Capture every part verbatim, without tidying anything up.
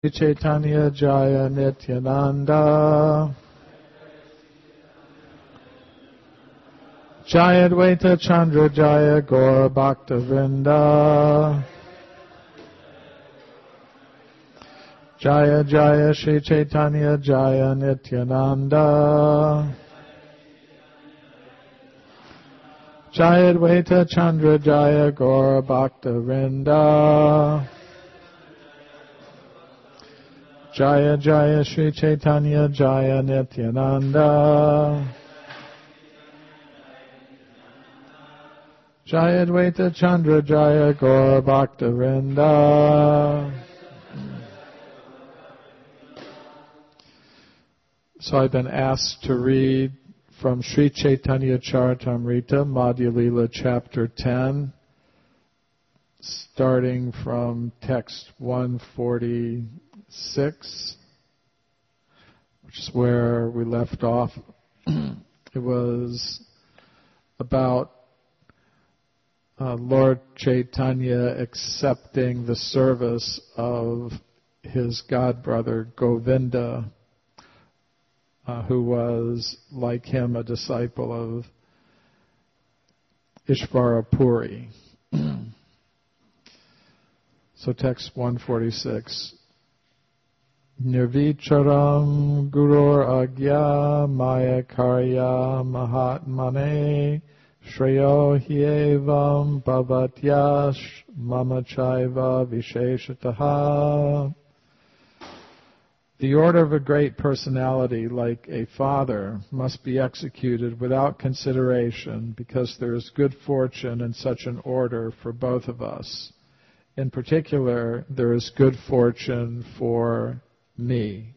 Chaitanya Jaya Nityananda Jaya Advaita Chandra Jaya Gaura Bhakta Vrinda Jaya Jaya Shri Chaitanya Jaya Nityananda Jaya Advaita Chandra Jaya Gaura Bhakta Vrinda Jaya Jaya Shri Chaitanya Jaya Nityananda Jaya Advaita Chandra Jaya Gaura Bhakta Vrinda. So I've been asked to read from Sri Chaitanya Charitamrita, Madhya Lila, chapter ten, starting from text one forty-six, which is where we left off. It was about uh, Lord Chaitanya accepting the service of his godbrother Govinda, uh, who was, like him, a disciple of Ishvara Puri. So text one forty-six. Nirvicharam gurur agya maya karya mahatmane shreyo hyevam bhavatyash mama chaiva visheshataha. The order of a great personality, like a father, must be executed without consideration, because there is good fortune in such an order for both of us. In particular, there is good fortune for me.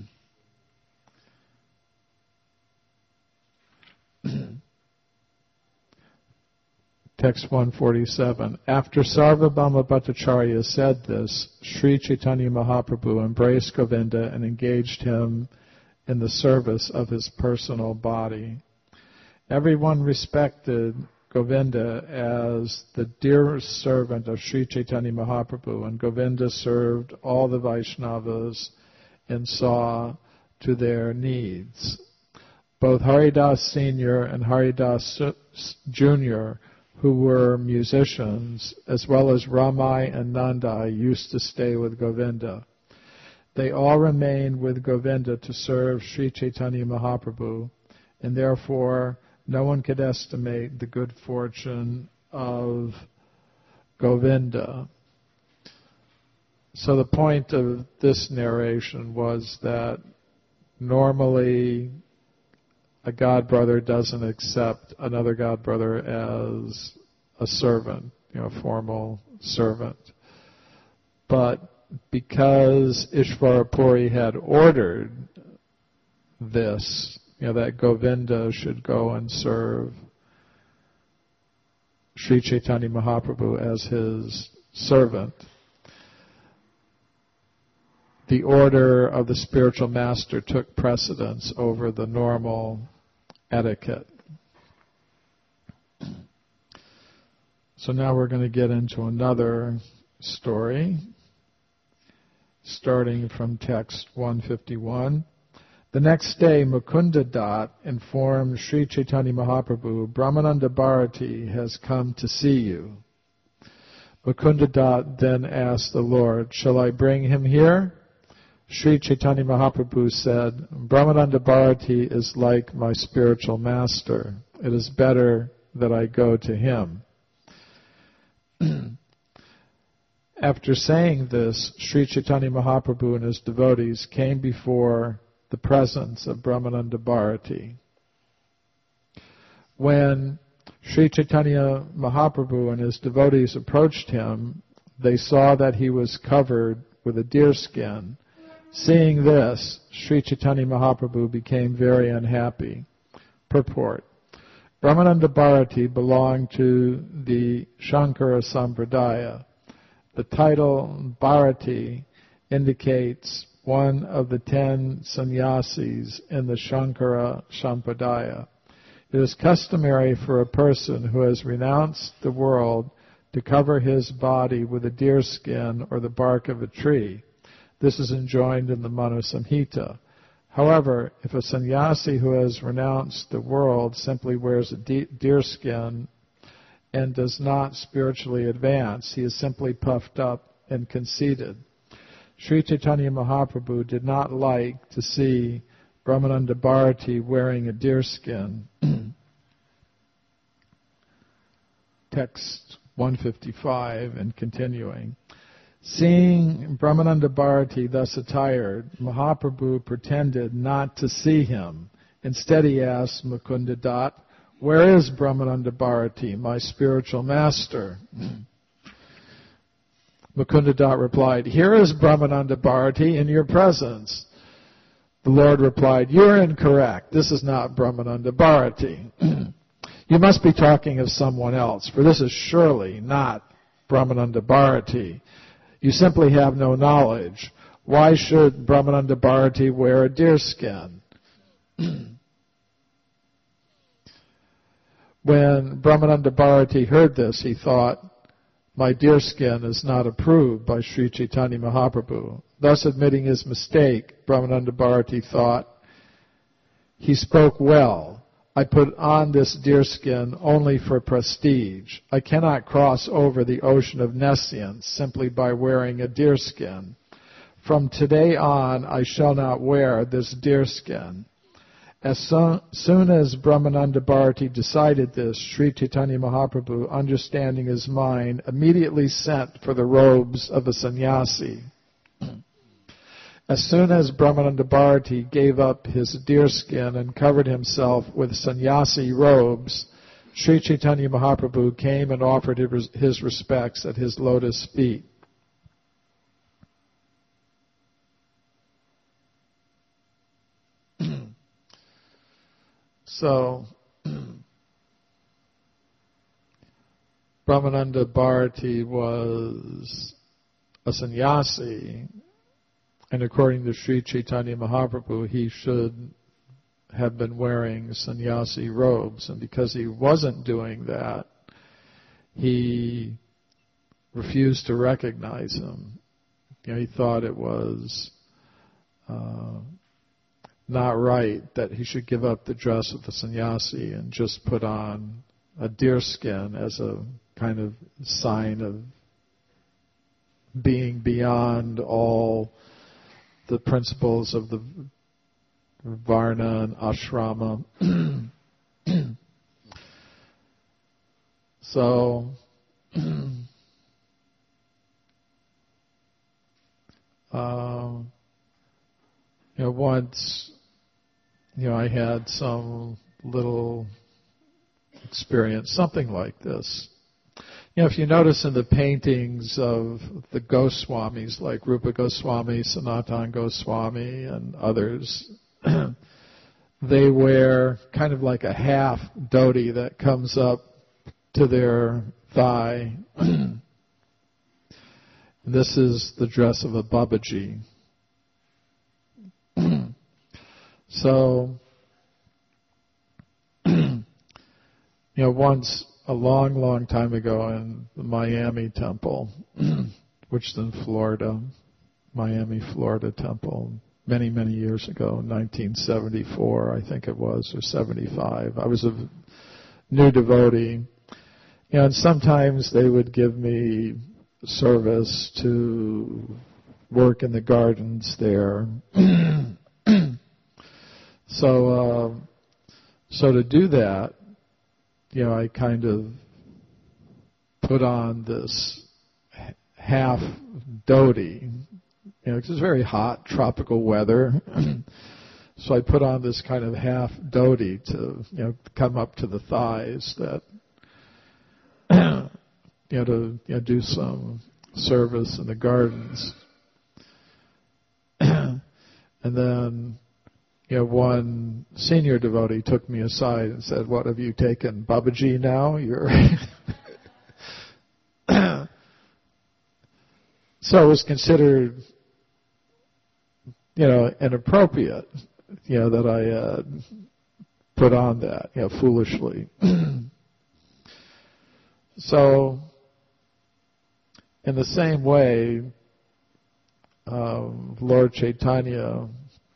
Text one forty-seven. After Sarvabhauma Bhattacharya said this, Sri Chaitanya Mahaprabhu embraced Govinda and engaged him in the service of his personal body. Everyone respected Govinda as the dearest servant of Sri Chaitanya Mahaprabhu, and Govinda served all the Vaishnavas and saw to their needs. Both Haridas Senior and Haridas Junior, who were musicians, as well as Ramai and Nandai, used to stay with Govinda. They all remained with Govinda to serve Sri Chaitanya Mahaprabhu, and therefore no one could estimate the good fortune of Govinda. So the point of this narration was that normally a godbrother doesn't accept another godbrother as a servant, you know, a formal servant. But because Ishvara Puri had ordered this, you know, that Govinda should go and serve Sri Chaitanya Mahaprabhu as his servant, the order of the spiritual master took precedence over the normal etiquette. So now we're going to get into another story, starting from text one fifty-one. The next day, Mukunda Dutt informed Sri Chaitanya Mahaprabhu, Brahmananda Bharati has come to see you. Mukunda Dutt then asked the Lord, shall I bring him here? Sri Chaitanya Mahaprabhu said, Brahmananda Bharati is like my spiritual master. It is better that I go to him. After saying this, Sri Chaitanya Mahaprabhu and his devotees came before the presence of Brahmananda Bharati. When Sri Chaitanya Mahaprabhu and his devotees approached him, they saw that he was covered with a deer skin. Seeing this, Sri Chaitanya Mahaprabhu became very unhappy. Purport. Brahmananda Bharati belonged to the Shankara Sampradaya. The title Bharati indicates one of the ten sannyasis in the Shankara Sampradaya. It is customary for a person who has renounced the world to cover his body with a deer skin or the bark of a tree. This is enjoined in the Manu Samhita. However, if a sannyasi who has renounced the world simply wears a de- deer skin and does not spiritually advance, he is simply puffed up and conceited. Sri Chaitanya Mahaprabhu did not like to see Brahmananda Bharati wearing a deer skin. Text one fifty-five and continuing. Seeing Brahmananda Bharati thus attired, Mahaprabhu pretended not to see him. Instead he asked Mukunda Dutt, "Where is Brahmananda Bharati, my spiritual master?" Mukunda Dutt replied, "Here is Brahmananda Bharati in your presence." The Lord replied, "You're incorrect. This is not Brahmananda Bharati. You must be talking of someone else, for this is surely not Brahmananda Bharati. You simply have no knowledge. Why should Brahmananda Bharati wear a deer skin?" When Brahmananda Bharati heard this, he thought, "My deer skin is not approved by Sri Chaitanya Mahaprabhu." Thus admitting his mistake, Brahmananda Bharati thought, "He spoke well. I put on this deer skin only for prestige. I cannot cross over the ocean of nescience simply by wearing a deer skin. From today on, I shall not wear this deer skin." As so, soon as Brahmananda Bharati decided this, Sri Chaitanya Mahaprabhu, understanding his mind, immediately sent for the robes of a sannyasi. As soon as Brahmananda Bharati gave up his deer skin and covered himself with sannyasi robes, Sri Chaitanya Mahaprabhu came and offered his respects at his lotus feet. So, Brahmananda Bharati was a sannyasi, and according to Sri Chaitanya Mahaprabhu, he should have been wearing sannyasi robes. And because he wasn't doing that, he refused to recognize him. You know, he thought it was uh, not right that he should give up the dress of the sannyasi and just put on a deer skin as a kind of sign of being beyond all the principles of the Varna and Ashrama. So, um, you know, once, you know, I had some little experience, something like this. You know, if you notice in the paintings of the Goswamis, like Rupa Goswami, Sanatana Goswami, and others, they wear kind of like a half dhoti that comes up to their thigh. This is the dress of a Babaji. So, you know, once, a long, long time ago in the Miami Temple, which is in Florida, Miami, Florida Temple, many, many years ago, nineteen seventy-four, I think it was, or seventy-five. I was a new devotee. You know, and sometimes they would give me service to work in the gardens there. so, uh, so to do that, you know, I kind of put on this half dhoti. You know, because it's very hot, tropical weather. So I put on this kind of half dhoti to, you know, come up to the thighs, that, you know, to, you know, do some service in the gardens. And then, you know, one senior devotee took me aside and said, "What, have you taken Babaji now? You're..." So it was considered, you know, inappropriate, you know, that I uh, put on that, you know, foolishly. So, in the same way, um, Lord Chaitanya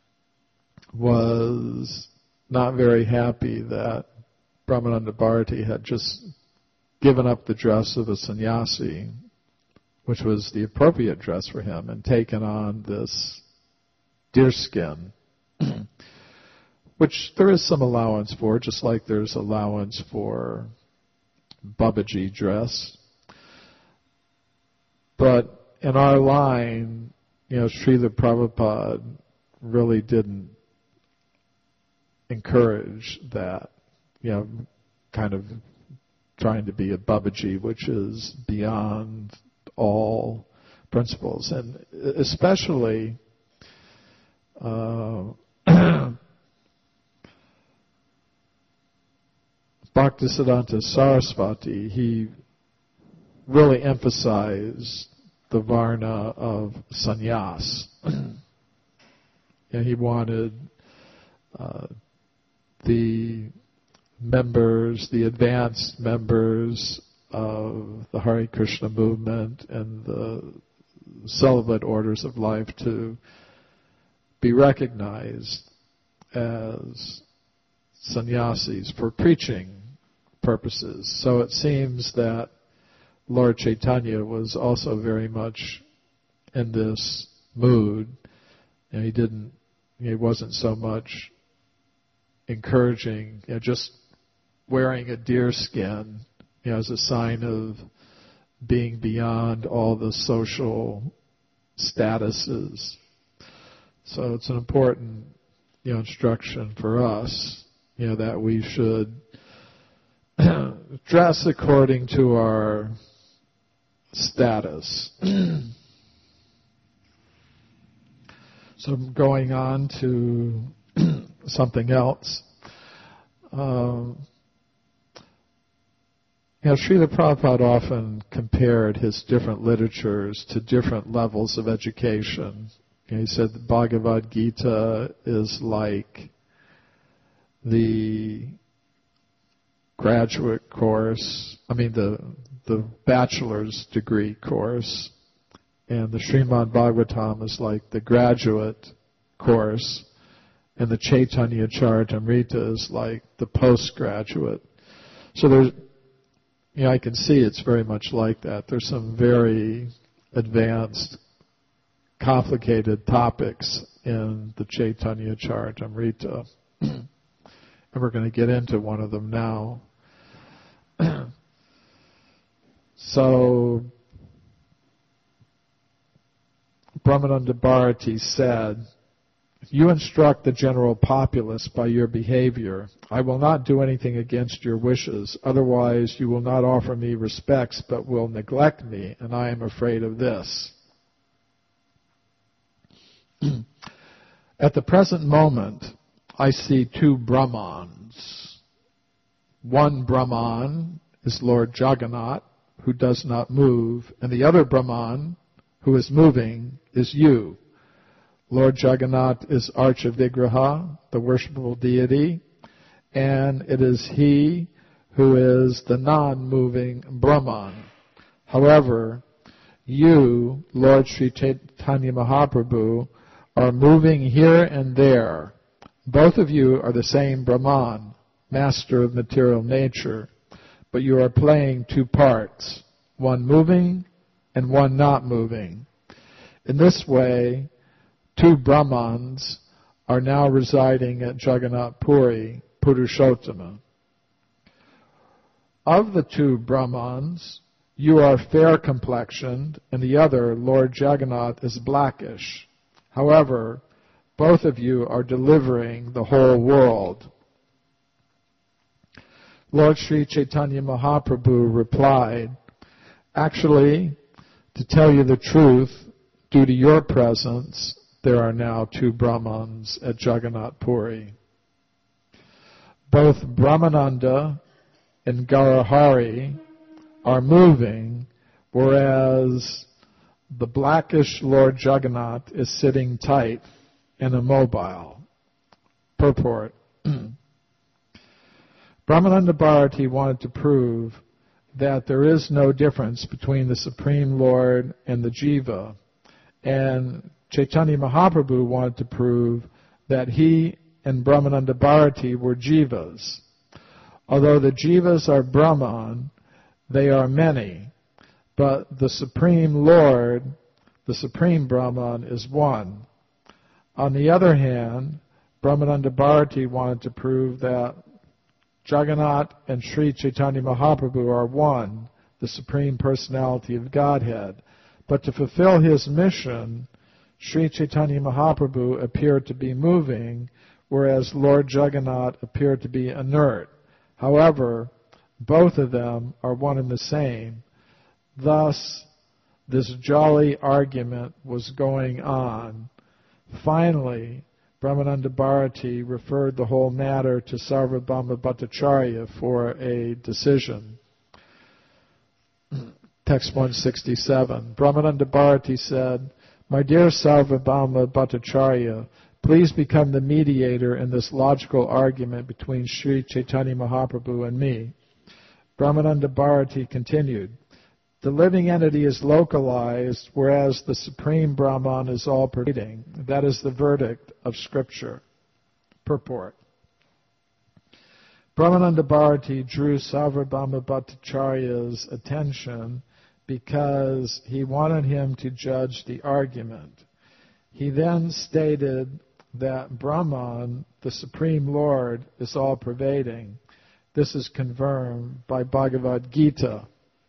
was not very happy that Brahmananda Bharati had just given up the dress of a sannyasi, which was the appropriate dress for him, and taken on this deerskin, which there is some allowance for, just like there's allowance for Babaji dress. But in our line, you know, Srila Prabhupada really didn't encourage that, you know, kind of trying to be a Babaji, which is beyond all principles. And especially uh, Bhaktisiddhanta Saraswati, he really emphasized the varna of sannyas. And he wanted uh, the members, the advanced members of the Hare Krishna movement and the celibate orders of life to be recognized as sannyasis for preaching purposes. So it seems that Lord Chaitanya was also very much in this mood, and he didn't, he wasn't so much encouraging, you know, just wearing a deer skin, you know, as a sign of being beyond all the social statuses. So it's an important, you know, instruction for us, you know, that we should dress according to our status. So going on to something else. Um, you know, Srila Prabhupada often compared his different literatures to different levels of education. You know, he said the Bhagavad Gita is like the graduate course, I mean the the bachelor's degree course, and the Srimad Bhagavatam is like the graduate course, and the Chaitanya Charitamrita is like the postgraduate. So there's, you know, I can see it's very much like that. There's some very advanced, complicated topics in the Chaitanya Charitamrita. And we're going to get into one of them now. So, Brahmananda Bharati said, "You instruct the general populace by your behavior. I will not do anything against your wishes. Otherwise, you will not offer me respects, but will neglect me, and I am afraid of this." At the present moment, I see two Brahmans. One Brahman is Lord Jagannath, who does not move, and the other Brahman, who is moving, is you. Lord Jagannath is Archa Vigraha, the worshipable deity, and it is he who is the non-moving Brahman. However, you, Lord Sri Chaitanya Mahaprabhu, are moving here and there. Both of you are the same Brahman, master of material nature, but you are playing two parts, one moving and one not moving. In this way, two Brahmans are now residing at Jagannath Puri, Purushottama. Of the two Brahmans, you are fair-complexioned, and the other, Lord Jagannath, is blackish. However, both of you are delivering the whole world. Lord Sri Chaitanya Mahaprabhu replied, "Actually, to tell you the truth, due to your presence, there are now two Brahmans at Jagannath Puri. Both Brahmananda and Gaurahari are moving, whereas the blackish Lord Jagannath is sitting tight and immobile." Purport. Brahmananda Bharati wanted to prove that there is no difference between the Supreme Lord and the Jiva, and Chaitanya Mahaprabhu wanted to prove that he and Brahmananda Bharati were jivas. Although the jivas are Brahman, they are many, but the Supreme Lord, the Supreme Brahman, is one. On the other hand, Brahmananda Bharati wanted to prove that Jagannath and Sri Chaitanya Mahaprabhu are one, the Supreme Personality of Godhead. But to fulfill his mission, Sri Chaitanya Mahaprabhu appeared to be moving, whereas Lord Jagannath appeared to be inert. However, both of them are one and the same. Thus, this jolly argument was going on. Finally, Brahmananda Bharati referred the whole matter to Sarvabhauma Bhattacharya for a decision. Text one sixty-seven. Brahmananda Bharati said, "My dear Sarvabhauma Bhattacharya, please become the mediator in this logical argument between Sri Chaitanya Mahaprabhu and me." Brahmananda Bharati continued, "The living entity is localized, whereas the Supreme Brahman is all-pervading. That is the verdict of Scripture." Purport. Brahmananda Bharati drew Sarvabhauma Bhattacharya's attention because he wanted him to judge the argument. He then stated that Brahman, the Supreme Lord, is all-pervading. This is confirmed by Bhagavad Gita.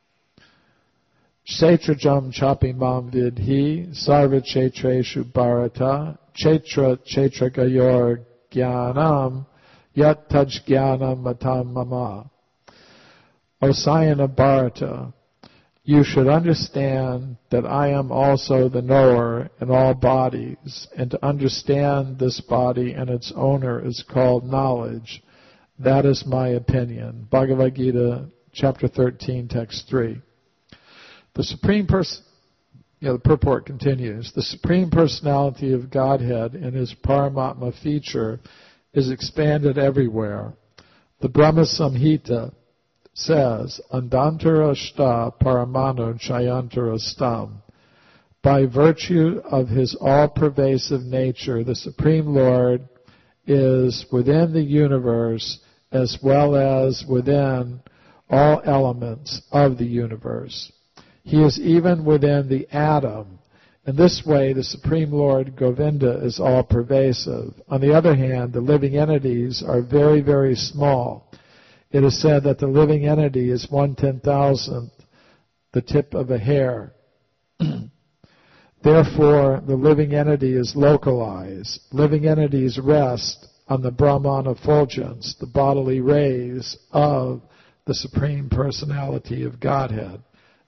Kshetrajam chapimam vidhi sarva kshetreshu bharata kshetra kshetragayor jnanam yat taj jnanam matam mama. O Sayana Bharata, you should understand that I am also the knower in all bodies, and to understand this body and its owner is called knowledge. That is my opinion. Bhagavad Gita, chapter thirteen, text three. The Supreme Person, you know, the purport continues, the Supreme Personality of Godhead in His Paramatma feature is expanded everywhere. The Brahma Samhita says, Andantara Shta Paramano Chayantara Stam. By virtue of His all-pervasive nature, the Supreme Lord is within the universe as well as within all elements of the universe. He is even within the atom. In this way, the Supreme Lord Govinda is all-pervasive. On the other hand, the living entities are very, very small. It is said that the living entity is one ten-thousandth the tip of a hair. Therefore, the living entity is localized. Living entities rest on the Brahman effulgence, the bodily rays of the Supreme Personality of Godhead.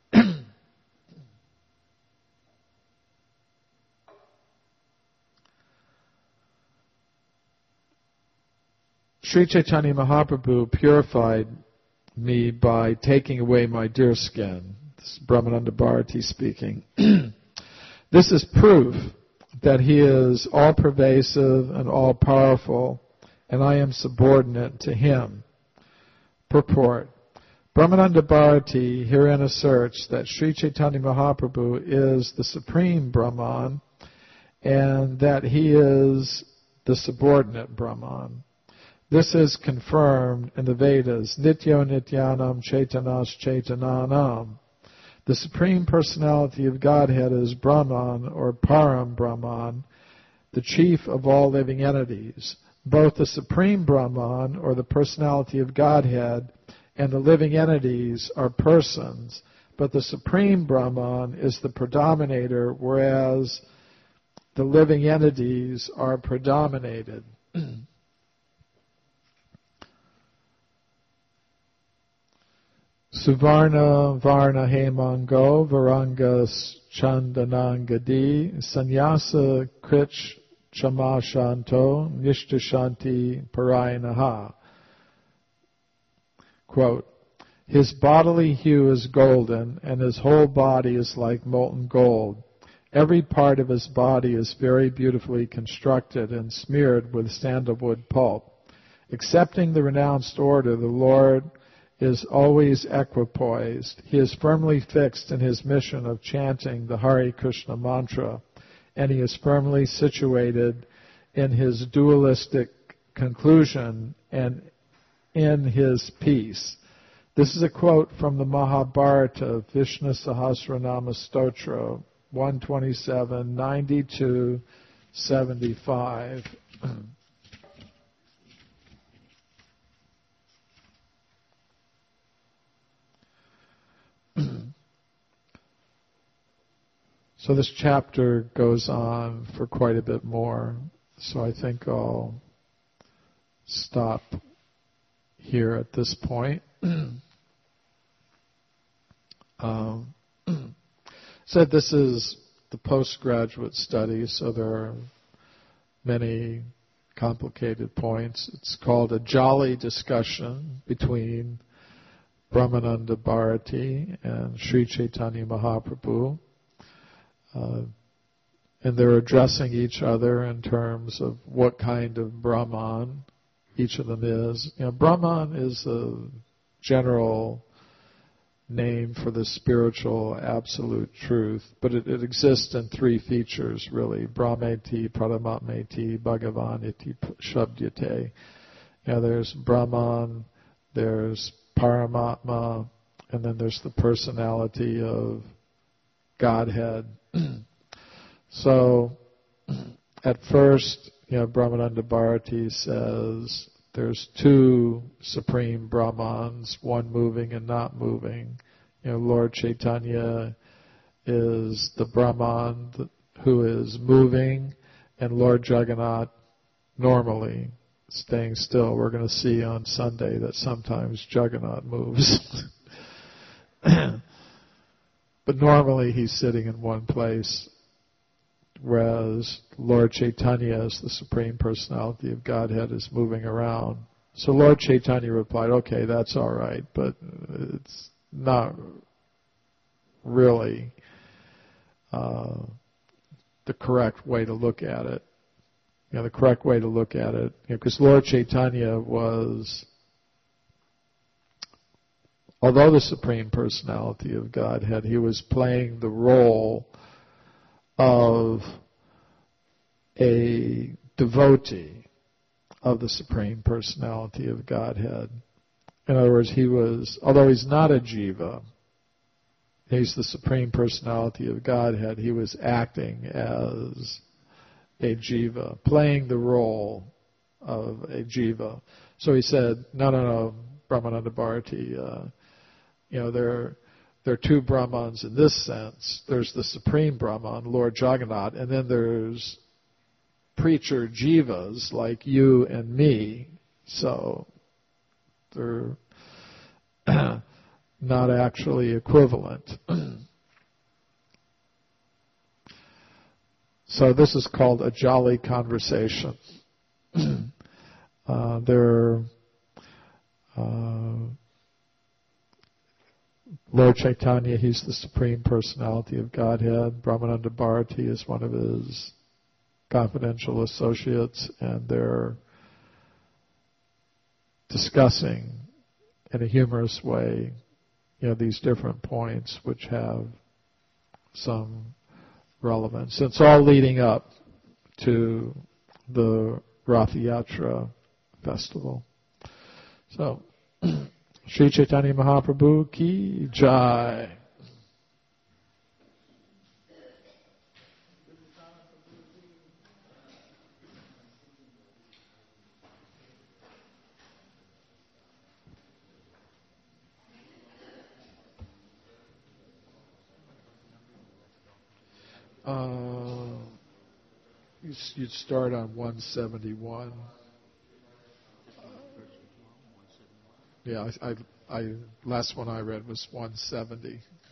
Sri Chaitanya Mahaprabhu purified me by taking away my deer skin. This is Brahmananda Bharati speaking. This is proof that He is all-pervasive and all-powerful, and I am subordinate to Him. Purport. Brahmananda Bharati herein asserts that Sri Chaitanya Mahaprabhu is the Supreme Brahman, and that He is the subordinate Brahman. This is confirmed in the Vedas, Nityo Nityanam Chaitanas Chaitananam. The Supreme Personality of Godhead is Brahman, or Param Brahman, the chief of all living entities. Both the Supreme Brahman, or the Personality of Godhead, and the living entities are persons, but the Supreme Brahman is the predominator, whereas the living entities are predominated. Suvarna Varna Hemango Varanga Chandanangadi Sannyasa Krich Chamashanto Nishtashanti Parayanaha. Quote, His bodily hue is golden, and His whole body is like molten gold. Every part of His body is very beautifully constructed and smeared with sandalwood pulp. Accepting the renounced order, the Lord is always equipoised. He is firmly fixed in His mission of chanting the Hare Krishna mantra. and he is firmly situated in his dualistic conclusion and in his peace. This is a quote from the Mahabharata, Vishnu Sahasranama Stotra, one twenty-seven, ninety-two, seventy-five. So this chapter goes on for quite a bit more, so I think I'll stop here at this point. um, said this is the postgraduate study, so there are many complicated points. It's called a jolly discussion between Brahmananda Bharati and Sri Chaitanya Mahaprabhu. Uh, and they're addressing each other in terms of what kind of Brahman each of them is. You know, Brahman is a general name for the spiritual absolute truth, but it, it exists in three features, really. Brahmeti, Paramatmeti, Bhagavaniti, Shabdyate. You know, there's Brahman, there's Paramatma, and then there's the personality of Godhead. So, at first, you know, Brahmananda Bharati says there's two supreme Brahmans, one moving and not moving. You know, Lord Chaitanya is the Brahman who is moving, and Lord Jagannath normally staying still. We're going to see on Sunday that sometimes Jagannath moves. But normally he's sitting in one place, whereas Lord Chaitanya, as the Supreme Personality of Godhead, is moving around. So Lord Chaitanya replied, okay, that's all right, but it's not really uh, the correct way to look at it. You know, the correct way to look at it, because you know, Lord Chaitanya was, although the Supreme Personality of Godhead, he was playing the role of a devotee of the Supreme Personality of Godhead. In other words, he was, although he's not a jiva, he's the Supreme Personality of Godhead, he was acting as a jiva, playing the role of a jiva. So he said, no, no, no, Brahmananda Bharati, uh, you know, there, there are two Brahmans in this sense. There's the Supreme Brahman, Lord Jagannath, and then there's preacher jivas like you and me. So they're not actually equivalent. So this is called a jolly conversation. uh, there uh, Lord Chaitanya, he's the Supreme Personality of Godhead. Brahmananda Bharati is one of his confidential associates, and they're discussing in a humorous way, you know, these different points which have some relevance. It's all leading up to the Rath Yatra festival. So, Sri Chaitanya Mahaprabhu ki jai. Uh, you'd start on one seventy-one. Yeah, I, I, I last one I read was one seventy.